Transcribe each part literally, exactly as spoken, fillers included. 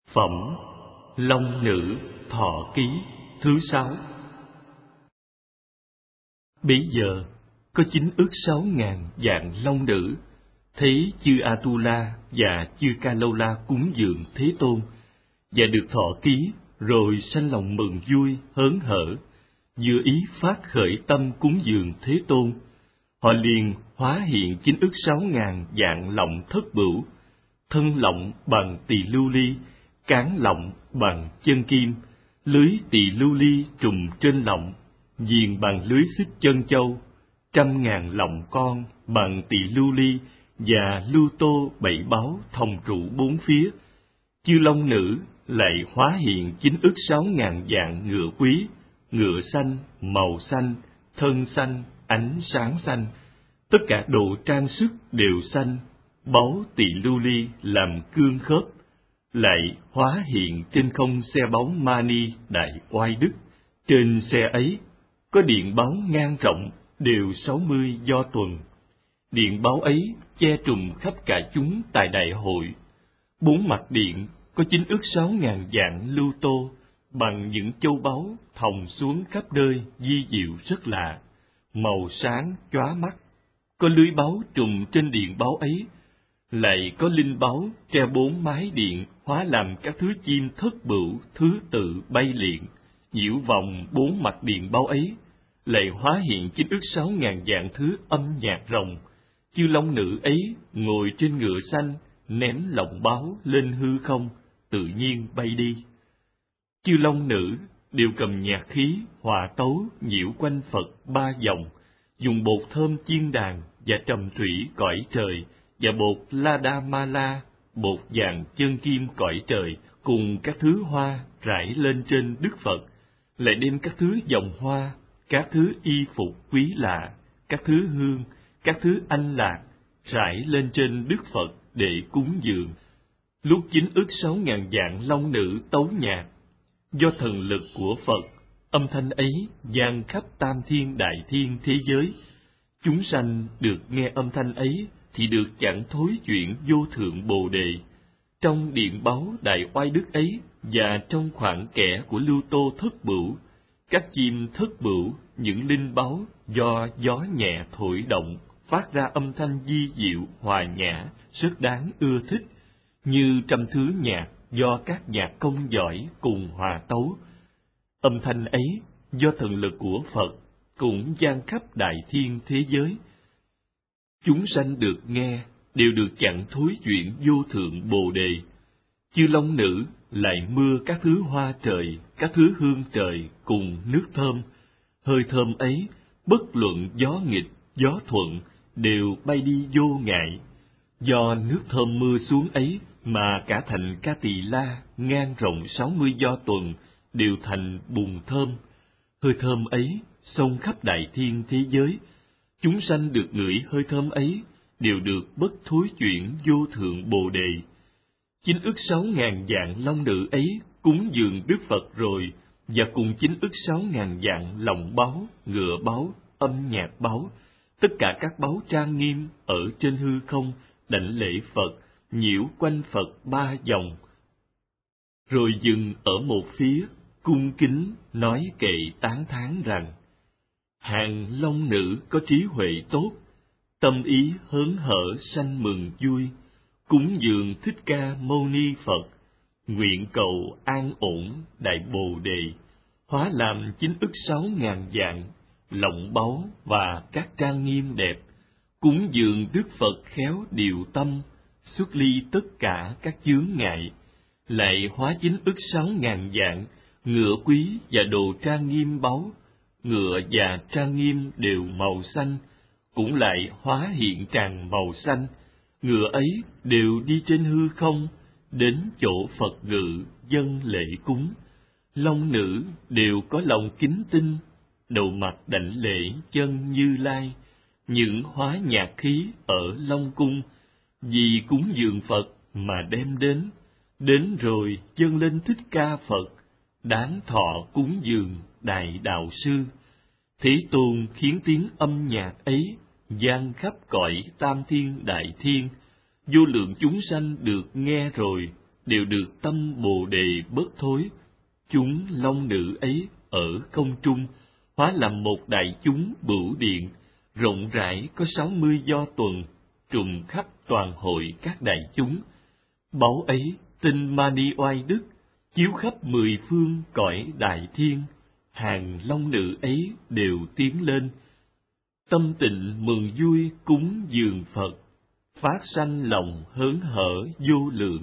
Phẩm Long Nữ Thọ Ký thứ sáu. Bấy giờ có chín ức sáu ngàn vạn long nữ thấy chư Atula và chư Ca Lâu La cúng dường Thế Tôn và được thọ ký, rồi sanh lòng mừng vui hớn hở, vừa ý phát khởi tâm cúng dường Thế Tôn. Họ liền hóa hiện chín ức sáu ngàn vạn lọng thất bửu, thân lọng bằng tỳ lưu ly, cán lọng bằng chân kim, lưới tỳ lưu ly trùm trên lọng, viền bằng lưới xích chân châu, trăm ngàn lọng con bằng tỳ lưu ly và lưu tô bảy báo thông trụ bốn phía. Chư long nữ lại hóa hiện chín ức sáu ngàn vạn ngựa quý, ngựa xanh, màu xanh, thân xanh, ánh sáng xanh, tất cả đồ trang sức đều xanh, báu tỳ lưu ly làm cương khớp. Lại hóa hiện trên không xe báu Mani đại oai đức. Trên xe ấy có điện báo ngang rộng đều sáu mươi do tuần. Điện báo ấy che trùm khắp cả chúng tại đại hội. Bốn mặt điện có chín ức sáu ngàn vạn lưu tô bằng những châu báu thòng xuống khắp nơi, di diệu rất lạ, màu sáng chóa mắt. Có lưới báu trùm trên điện báo ấy. Lại có linh báu treo bốn mái điện hóa làm các thứ chim thất bửu thứ tự bay liệng, nhiễu vòng bốn mặt điện báo ấy. Lại hóa hiện chín ức sáu ngàn vạn thứ âm nhạc rồng. Chư long nữ ấy ngồi trên ngựa xanh, ném lọng báu lên hư không, tự nhiên bay đi. Chư long nữ đều cầm nhạc khí hòa tấu nhiễu quanh Phật ba vòng, dùng bột thơm chiên đàn và trầm thủy cõi trời, và bột la đa ma la, bột vàng chân kim cõi trời, cùng các thứ hoa rải lên trên Đức Phật. Lại đem các thứ vòng hoa, các thứ y phục quý lạ, các thứ hương, các thứ anh lạc rải lên trên Đức Phật để cúng dường. Lúc chín ức sáu ngàn vạn long nữ tấu nhạc, do thần lực của Phật, âm thanh ấy vang khắp tam thiên đại thiên thế giới. Chúng sanh được nghe âm thanh ấy thì được chẳng thối chuyển vô thượng bồ đề. Trong điện báu đại oai đức ấy và trong khoảng kẽ của lưu tô thất bửu, các chim thất bửu, những linh báu do gió nhẹ thổi động phát ra âm thanh di diệu hòa nhã rất đáng ưa thích, như trăm thứ nhạc do các nhạc công giỏi cùng hòa tấu. Âm thanh ấy do thần lực của Phật cũng vang khắp đại thiên thế giới. Chúng sanh được nghe đều được chẳng thối chuyển vô thượng bồ đề. Chư long nữ lại mưa các thứ hoa trời, các thứ hương trời cùng nước thơm. Hơi thơm ấy bất luận gió nghịch gió thuận đều bay đi vô ngại. Do nước thơm mưa xuống ấy mà cả thành Ca Tỳ La ngang rộng sáu mươi do tuần đều thành bùn thơm. Hơi thơm ấy xông khắp đại thiên thế giới. Chúng sanh được ngửi hơi thơm ấy đều được bất thối chuyển vô thượng bồ đề. Chín ức sáu ngàn vạn long nữ ấy cúng dường Đức Phật rồi, và cùng chín ức sáu ngàn vạn lọng báu, ngựa báu, âm nhạc báu, tất cả các báu trang nghiêm ở trên hư không đảnh lễ Phật, nhiễu quanh Phật ba vòng, rồi dừng ở một phía, cung kính nói kệ tán thán rằng: hàng long nữ có trí huệ tốt, tâm ý hớn hở sanh mừng vui, cúng dường Thích Ca Mâu Ni Phật, nguyện cầu an ổn đại bồ đề, hóa làm chín ức sáu ngàn vạn lọng báu và các trang nghiêm đẹp, cúng dường Đức Phật khéo điều tâm, xuất ly tất cả các chướng ngại. Lại hóa chín ức sáu ngàn vạn ngựa quý và đồ trang nghiêm báu, ngựa và trang nghiêm đều màu xanh, cũng lại hóa hiện tràng màu xanh. Ngựa ấy đều đi trên hư không, đến chỗ Phật ngự dâng lễ cúng. Long nữ đều có lòng kính tinh, đầu mặt đảnh lễ chân Như Lai. Những hóa nhạc khí ở Long cung, vì cúng dường Phật mà đem đến. Đến rồi dâng lên Thích Ca Phật, đáng thọ cúng dường đại đạo sư. Thế Tôn khiến tiếng âm nhạc ấy vang khắp cõi tam thiên đại thiên. Vô lượng chúng sanh được nghe rồi đều được tâm Bồ Đề bất thối. Chúng long nữ ấy ở không trung, hóa làm một đại chúng bửu điện, rộng rãi có sáu mươi do tuần, trùm khắp toàn hội các đại chúng. Báu ấy tinh Mani Oai Đức, chiếu khắp mười phương cõi đại thiên, hàng long nữ ấy đều tiến lên. Tâm tịnh mừng vui cúng dường Phật, phát sanh lòng hớn hở vô lượng,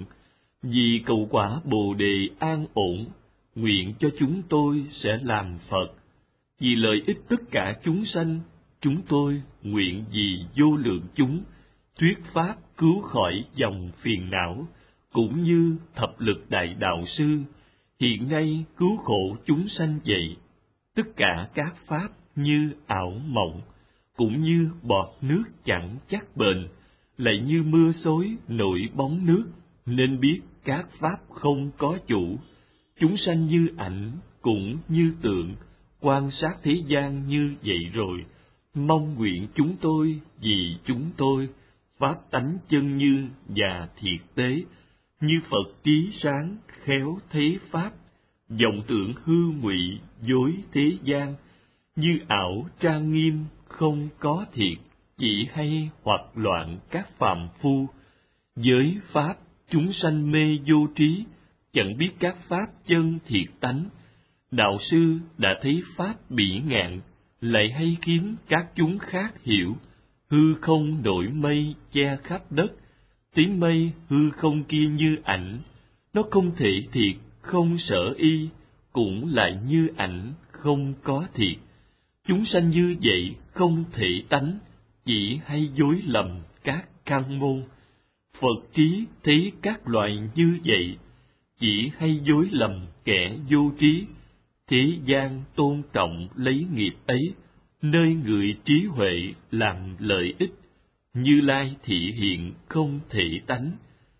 vì cầu quả Bồ Đề an ổn, nguyện cho chúng tôi sẽ làm Phật. Vì lợi ích tất cả chúng sanh, chúng tôi nguyện vì vô lượng chúng, thuyết pháp cứu khỏi dòng phiền não, cũng như thập lực đại đạo sư, hiện nay cứu khổ chúng sanh vậy. Tất cả các pháp như ảo mộng, cũng như bọt nước chẳng chắc bền, lại như mưa xối nổi bóng nước, nên biết các pháp không có chủ. Chúng sanh như ảnh, cũng như tượng, quan sát thế gian như vậy rồi. Mong nguyện chúng tôi vì chúng tôi, pháp tánh chân như và thiệt tế, như Phật trí sáng khéo thế pháp, vọng tưởng hư ngụy dối thế gian, như ảo trang nghiêm không có thiệt, chỉ hay hoặc loạn các phàm phu. Giới pháp chúng sanh mê vô trí, chẳng biết các pháp chân thiệt tánh. Đạo sư đã thấy pháp bỉ ngạn, lại hay khiến các chúng khác hiểu. Hư không nổi mây che khắp đất, tiếng mây hư không kia như ảnh, nó không thể thiệt, không sở y, cũng lại như ảnh, không có thiệt. Chúng sanh như vậy không thể tánh, chỉ hay dối lầm các căn môn. Phật trí thấy các loài như vậy, chỉ hay dối lầm kẻ vô trí. Thế gian tôn trọng lấy nghiệp ấy, nơi người trí huệ làm lợi ích. Như Lai thị hiện không thể tánh,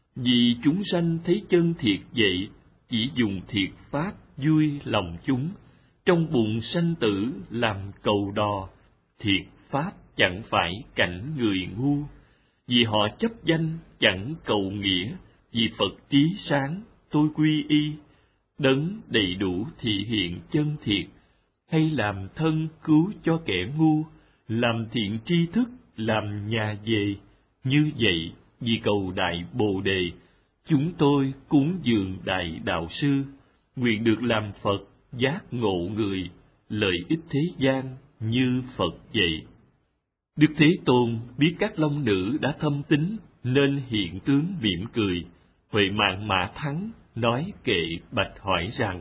vì chúng sanh thấy chân thiệt vậy, chỉ dùng thiệt pháp vui lòng chúng, trong bụng sanh tử làm cầu đò. Thiệt pháp chẳng phải cảnh người ngu, vì họ chấp danh chẳng cầu nghĩa. Vì Phật trí sáng tôi quy y, đấng đầy đủ thị hiện chân thiệt, hay làm thân cứu cho kẻ ngu, làm thiện tri thức, làm nhà về. Như vậy, vì cầu đại Bồ Đề, chúng tôi cúng dường đại đạo sư, nguyện được làm Phật, giác ngộ người, lợi ích thế gian như Phật vậy. Đức Thế Tôn biết các long nữ đã thâm tín, nên hiện tướng mỉm cười. Huệ Mạng Mã Thắng nói kệ bạch hỏi rằng: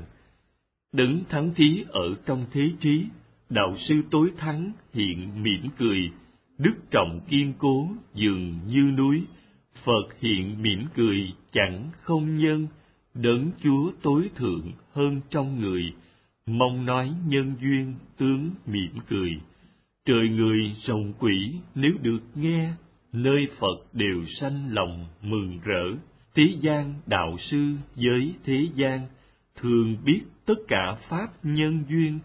Đấng thắng thí ở trong thế trí, đạo sư tối thắng hiện mỉm cười, đức trọng kiên cố dường như núi. Phật hiện mỉm cười chẳng không nhân, đấng Chúa tối thượng hơn trong người, mong nói nhân duyên tướng mỉm cười. Trời người rồng quỷ nếu được nghe, nơi Phật đều sanh lòng mừng rỡ. Thế gian đạo sư với thế gian, thường biết tất cả pháp nhân duyên.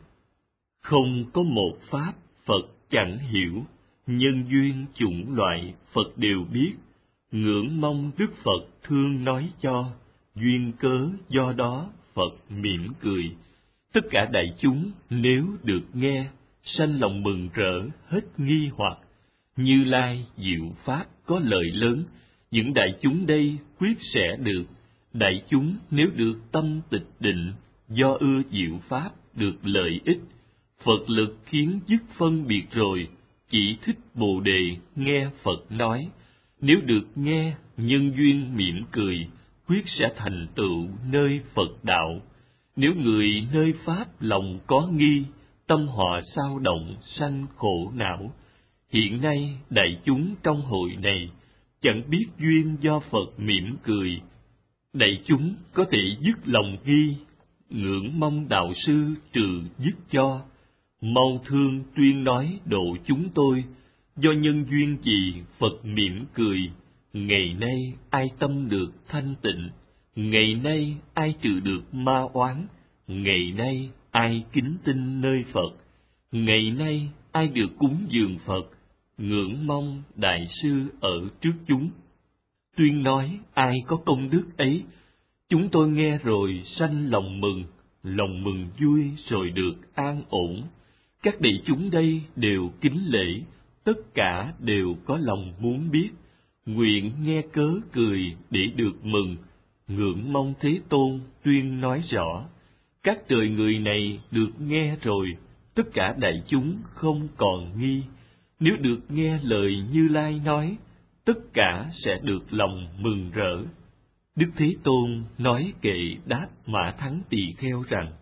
Không có một pháp Phật chẳng hiểu, nhân duyên chủng loại Phật đều biết. Ngưỡng mong Đức Phật thương nói cho, duyên cớ do đó Phật mỉm cười. Tất cả đại chúng nếu được nghe, sanh lòng mừng rỡ hết nghi hoặc. Như Lai diệu pháp có lợi lớn, những đại chúng đây quyết sẽ được. Đại chúng nếu được tâm tịch định, do ưa diệu pháp được lợi ích. Phật lực khiến dứt phân biệt rồi, chỉ thích Bồ Đề nghe Phật nói. Nếu được nghe, nhân duyên mỉm cười, quyết sẽ thành tựu nơi Phật đạo. Nếu người nơi Pháp lòng có nghi, tâm họ sao động sanh khổ não. Hiện nay đại chúng trong hội này, chẳng biết duyên do Phật mỉm cười. Đại chúng có thể dứt lòng nghi, ngưỡng mong đạo sư trừ dứt cho. Mau thương tuyên nói độ chúng tôi, do nhân duyên gì Phật mỉm cười. Ngày nay ai tâm được thanh tịnh, ngày nay ai trừ được ma oán, ngày nay ai kính tin nơi Phật, ngày nay ai được cúng dường Phật, ngưỡng mong đại sư ở trước chúng. Tuyên nói ai có công đức ấy, Chúng tôi nghe rồi sanh lòng mừng, lòng mừng vui rồi được an ổn. Các đệ chúng đây đều kính lễ, tất cả đều có lòng muốn biết, nguyện nghe cớ cười để được mừng, ngưỡng mong Thế Tôn tuyên nói rõ. Các trời người này được nghe rồi, tất cả đại chúng không còn nghi. Nếu được nghe lời Như Lai nói, tất cả sẽ được lòng mừng rỡ. Đức Thế Tôn nói kệ đáp Mã Thắng Tỳ Kheo rằng: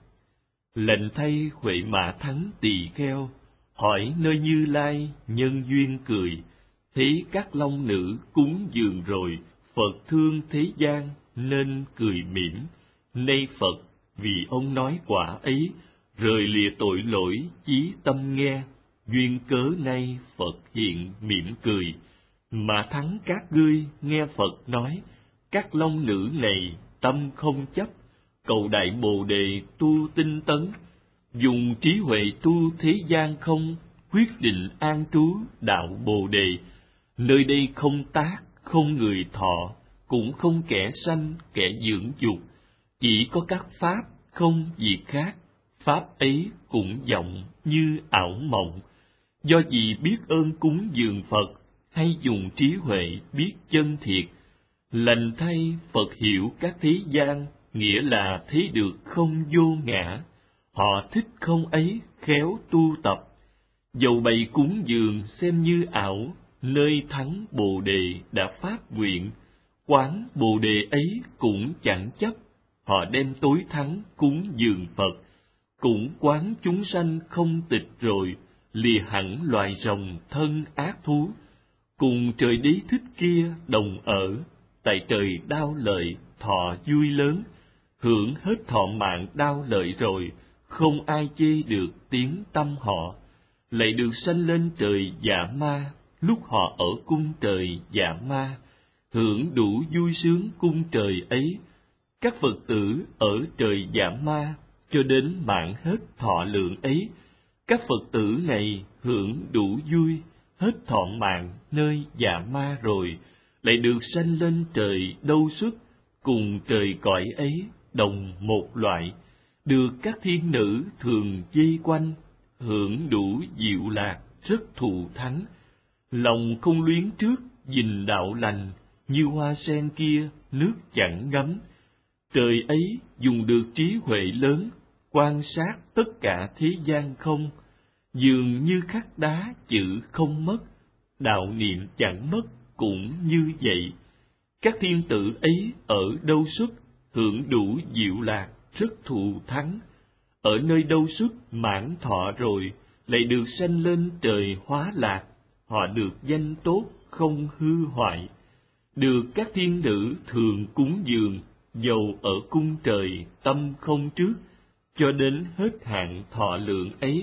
lệnh thay Huệ Mã Thắng Tỳ Kheo, hỏi nơi Như Lai nhân duyên cười, thấy các long nữ cúng dường rồi, Phật thương thế gian nên cười mỉm. Nay Phật vì ông nói quả ấy, rời lìa tội lỗi chí tâm nghe, duyên cớ nay Phật hiện mỉm cười. Mà thắng các ngươi nghe Phật nói, các long nữ này tâm không chấp, cầu đại Bồ Đề tu tinh tấn, dùng trí huệ tu thế gian không, quyết định an trú đạo Bồ Đề. Nơi đây không tác, không người thọ, cũng không kẻ sanh, kẻ dưỡng dục, chỉ có các pháp, không gì khác. Pháp ấy cũng vọng như ảo mộng. Do gì biết ơn cúng dường Phật, hay dùng trí huệ biết chân thiệt. Lành thay Phật hiểu các thế gian, nghĩa là thấy được không vô ngã. Họ thích không ấy khéo tu tập, dầu bày cúng dường xem như ảo, nơi thắng Bồ Đề đã phát nguyện, quán Bồ Đề ấy cũng chẳng chấp. Họ đem tối thắng cúng dường Phật, cũng quán chúng sanh không tịch rồi, lìa hẳn loài rồng thân ác thú, cùng trời đế thích kia đồng ở, tại trời đao lợi thọ vui lớn, hưởng hết thọ mạng đao lợi rồi, không ai chê được tiếng tâm họ, lại được sanh lên trời dạ ma. Lúc họ ở cung trời dạ ma, hưởng đủ vui sướng cung trời ấy. Các Phật tử ở trời dạ ma cho đến mạng hết thọ lượng ấy. Các Phật tử này hưởng đủ vui hết thọ mạng nơi dạ ma rồi, lại được sanh lên trời đâu xuất, cùng trời cõi ấy đồng một loại, được các thiên nữ thường vây quanh, hưởng đủ diệu lạc rất thù thắng. Lòng không luyến trước gìn đạo lành, như hoa sen kia nước chẳng ngấm. Trời ấy dùng được trí huệ lớn, quan sát tất cả thế gian không, dường như khắc đá chữ không mất, đạo niệm chẳng mất cũng như vậy. Các thiên tử ấy ở đâu xuất, hưởng đủ diệu lạc rất thù thắng. Ở nơi đâu xuất mãn thọ rồi, lại được sanh lên trời hóa lạc. Họ được danh tốt không hư hoại, được các thiên nữ thường cúng dường, dầu ở cung trời tâm không trước, cho đến hết hạn thọ lượng ấy.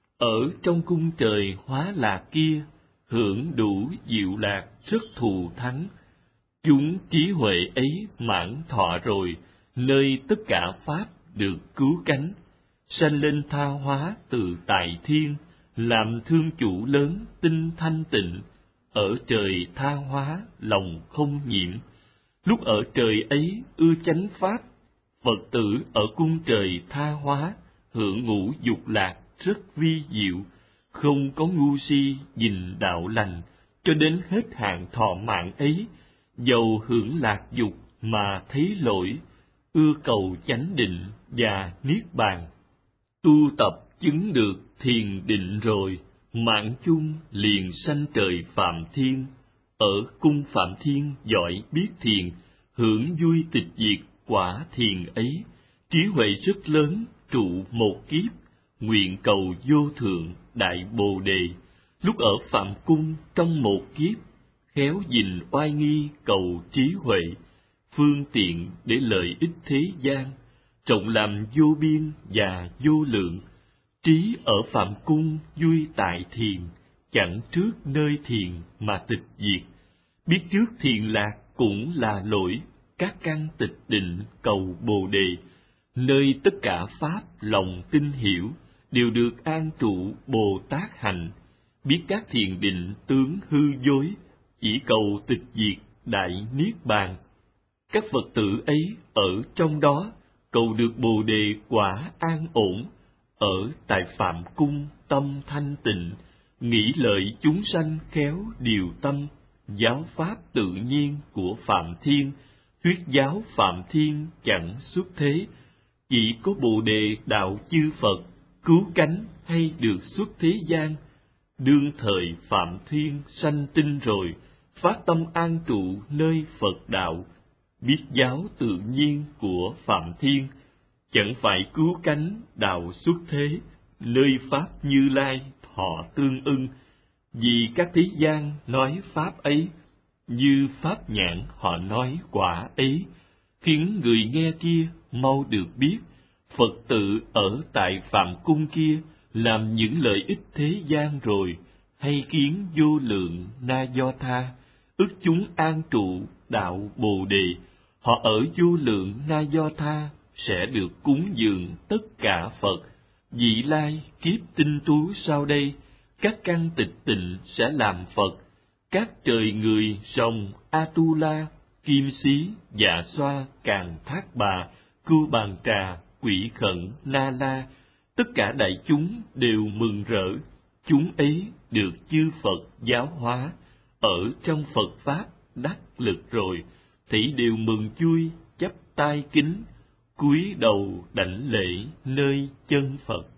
Ở trong cung trời hóa lạc kia, hưởng đủ diệu lạc rất thù thắng. Chúng trí huệ ấy mãn thọ rồi, nơi tất cả pháp được cứu cánh, sanh lên tha hóa từ tại thiên, làm thương chủ lớn tinh thanh tịnh. Ở trời tha hóa lòng không nhiễm, lúc ở trời ấy ưa chánh pháp. Phật tử ở cung trời tha hóa, hưởng ngũ dục lạc rất vi diệu, không có ngu si gìn đạo lành, cho đến hết hạn thọ mạng ấy. Dầu hưởng lạc dục mà thấy lỗi, ưa cầu chánh định và niết bàn. Tu tập chứng được thiền định rồi, mạng chung liền sanh trời Phạm Thiên. Ở cung Phạm Thiên giỏi biết thiền, hưởng vui tịch diệt quả thiền ấy. Trí huệ rất lớn trụ một kiếp, nguyện cầu vô thượng đại Bồ Đề. Lúc ở Phạm Cung trong một kiếp, khéo gìn oai nghi cầu trí huệ, phương tiện để lợi ích thế gian, trọng làm vô biên và vô lượng. Trí ở Phạm Cung vui tại thiền, chẳng trước nơi thiền mà tịch diệt. Biết trước thiền lạc cũng là lỗi, các căn tịch định cầu Bồ Đề. Nơi tất cả pháp lòng tin hiểu, đều được an trụ Bồ Tát hành. Biết các thiền định tướng hư dối, chỉ cầu tịch diệt đại niết bàn. Các Phật tử ấy ở trong đó cầu được Bồ đề quả an ổn, ở tại Phạm Cung tâm thanh tịnh, nghĩ lợi chúng sanh khéo điều tâm, giáo pháp tự nhiên của Phạm Thiên, thuyết giáo Phạm Thiên chẳng xuất thế, chỉ có Bồ đề đạo chư Phật, cứu cánh hay được xuất thế gian. Đương thời Phạm Thiên sanh tinh rồi, phát tâm an trụ nơi Phật đạo, biết giáo tự nhiên của Phạm Thiên, chẳng phải cứu cánh đạo xuất thế, nơi Pháp Như Lai thọ tương ưng. Vì các thế gian nói Pháp ấy, như Pháp nhãn họ nói quả ấy, khiến người nghe kia mau được biết, Phật tự ở tại Phạm Cung kia làm những lợi ích thế gian rồi, hay kiến vô lượng na do tha, ức chúng an trụ đạo Bồ đề, họ ở vô lượng na do tha sẽ được cúng dường tất cả Phật. Vị lai kiếp tinh tú sau đây, các căn tịch tịnh sẽ làm Phật, các trời người rồng Atula, Kim Xí, Dạ Xoa, Càn Thác Bà, Cưu Bàn Trà, Quỷ Khẩn, Na La, tất cả đại chúng đều mừng rỡ. Chúng ấy được chư Phật giáo hóa, ở trong Phật Pháp đắc lực rồi, thì đều mừng vui, chắp tay kính, cúi đầu đảnh lễ nơi chân Phật.